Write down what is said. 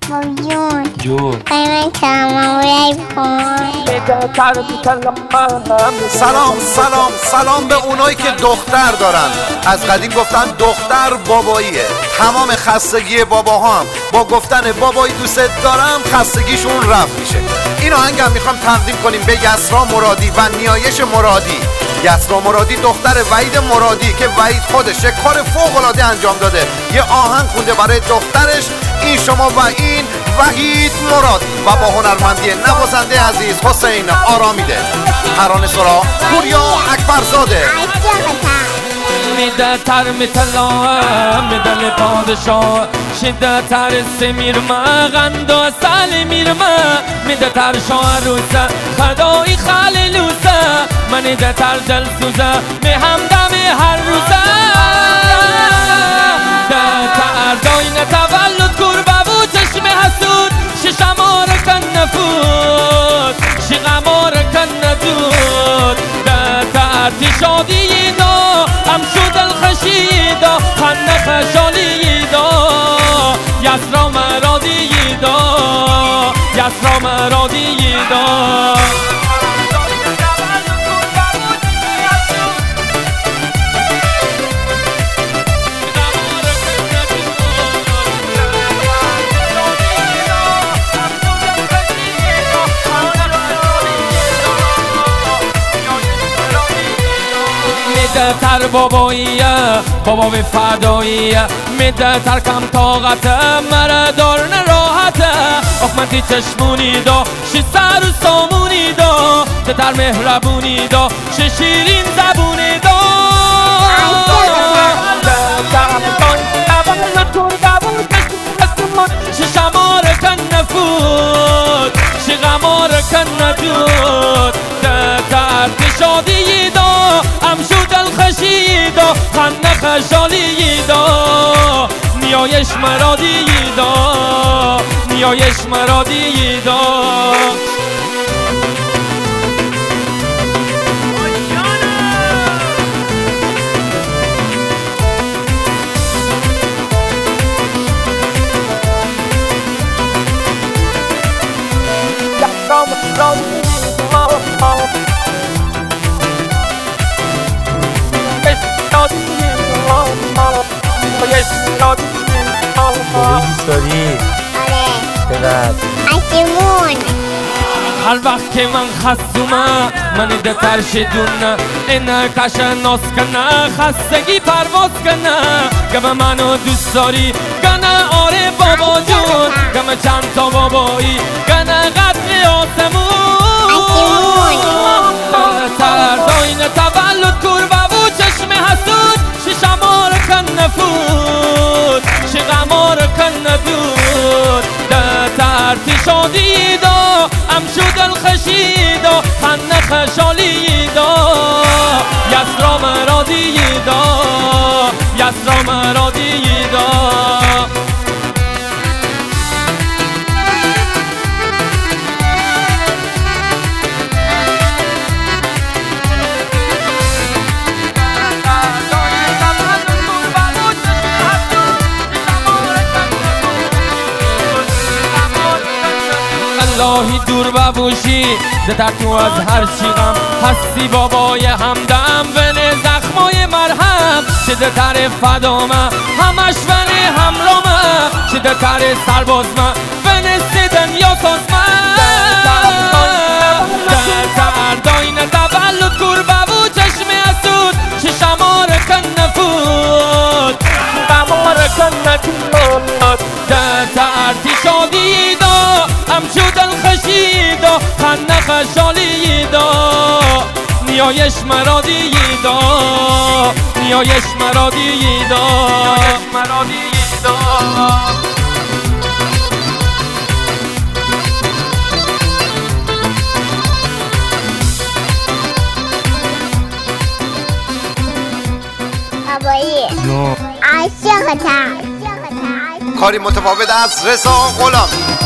جون سلام به اونایی که دختر دارن. از قدیم گفتن دختر باباییه. تمام خستگی باباها هم با گفتن بابایی دوست دارم خستگیشون رفت میشه. این آهنگ هم میخوام تقدیم کنیم به یسرا مرادی و نیایش مرادی. یسرا مرادی دختر وحید مرادی که وحید خودش یک کار فوق‌العاده انجام داده، یه آهنگ خونده برای دخترش. این شما و این وحید مرادی و با هنرمندی نوازنده عزیز حسین آرامیده. ترانه سرا پوریا اکبرزاده. میده تر میتلا میدل پادشاه شده تر سمیرمه غند و سال میرمه میده تر شاه روزه خدای خلیلوزه من ده تر دل سوزه می همدم هر روزه ده تر داین تولد کربه و چشم حسود ششمار کن نفود شغمار کن ندود ده تر تی شادی دا هم شد الخشیدا خنده خشالیدا یسرا مرادیدا یسرا مرادیدا میده تر باباییه بابا به فداییه میده تر کم طاقته مردار نراحته اخمنتی چشمونی دا شی سر و سامونی دا ده تر مهربونی دا شی شیرین زبونی دا شی شمار کن نفود شی غمار کن ندود ده تر شادی دا هم شد الخشیدا خنده خشالیدا نیایش مرادیدا نیایش مرادیدا دوست داری؟ چقدر؟ هر وقت که من خستومه من ده ترشدونه اینه کشه ناس کنه خستگی پرواز کنه گمه منو دوست داری گنه آره بابا جون گمه چند تا بابایی گنه قدر آسمون تر داین تولد کربه و چشم حسود ششمار کن نفود شغمار کن ندود ده ترتی شادی دا هم شد الخشیدا خنده خشالیدا یسرا مرادیدا یسرا مرادیدا اللهی دور ببوشی ده تو از هر چی غم هستی بابای همدم ونه زخمای مرهم چه ده تر فدامه همش ونه همرامه چه ده تر سربازمه ونه سیدن یا سازمه ده تر داین تولد کربه و چشم حسود چه شمار کن نفود شمار کن ندود ده تر تی شادی دا هم شد الخشیدا خنده خشالیدا نیایش مرادیدا نیایش مرادیدا نیایش مرادیدا بابایی جون عاشقتم کاری متفاوت از رضا غلامی.